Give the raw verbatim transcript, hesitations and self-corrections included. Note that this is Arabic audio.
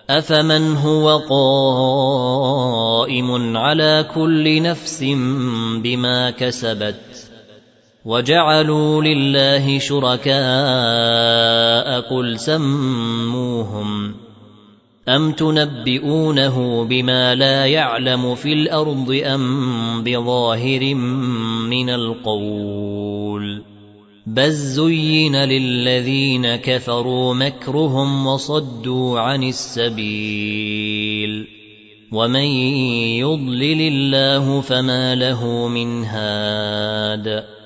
أفمن هو قائم على كل نفس بما كسبت وجعلوا لله شركاء قل سموهم أم تنبئونه بما لا يعلم في الأرض أم بظاهر من القول بل زين للذين كفروا مكرهم وصدوا عن السبيل ومن يضلل الله فما له من هاد